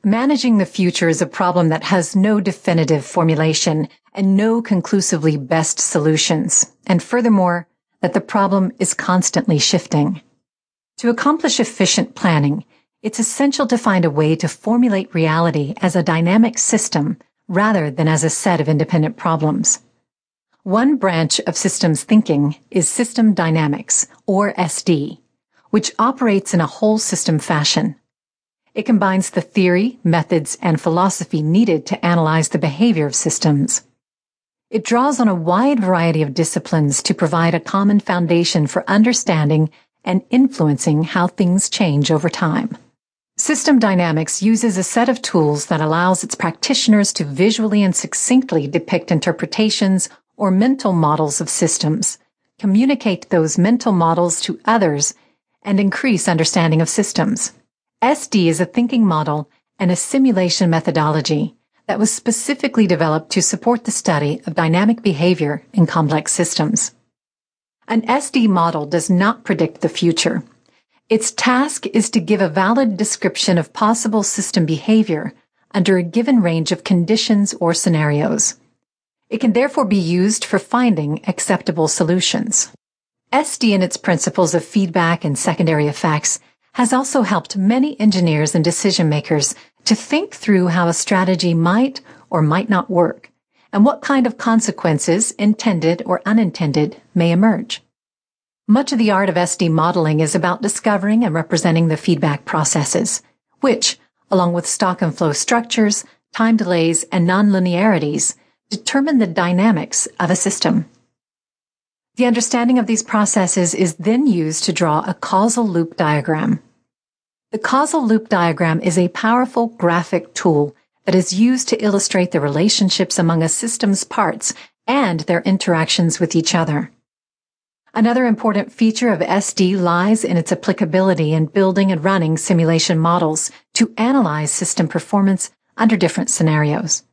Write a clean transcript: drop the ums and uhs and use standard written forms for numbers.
Managing the future is a problem that has no definitive formulation and no conclusively best solutions, and furthermore, that the problem is constantly shifting. To accomplish efficient planning, it's essential to find a way to formulate reality as a dynamic system rather than as a set of independent problems. One branch of systems thinking is system dynamics, or SD, which operates in a whole system fashion. It combines the theory, methods, and philosophy needed to analyze the behavior of systems. It draws on a wide variety of disciplines to provide a common foundation for understanding and influencing how things change over time. System dynamics uses a set of tools that allows its practitioners to visually and succinctly depict interpretations or mental models of systems, communicate those mental models to others, and increase understanding of systems. SD is a thinking model and a simulation methodology that was specifically developed to support the study of dynamic behavior in complex systems. An SD model does not predict the future. Its task is to give a valid description of possible system behavior under a given range of conditions or scenarios. It can therefore be used for finding acceptable solutions. SD and its principles of feedback and secondary effects has also helped many engineers and decision makers to think through how a strategy might or might not work, and what kind of consequences, intended or unintended, may emerge. Much of the art of SD modeling is about discovering and representing the feedback processes, which, along with stock and flow structures, time delays, and nonlinearities, determine the dynamics of a system. The understanding of these processes is then used to draw a causal loop diagram. The causal loop diagram is a powerful graphic tool that is used to illustrate the relationships among a system's parts and their interactions with each other. Another important feature of SD lies in its applicability in building and running simulation models to analyze system performance under different scenarios.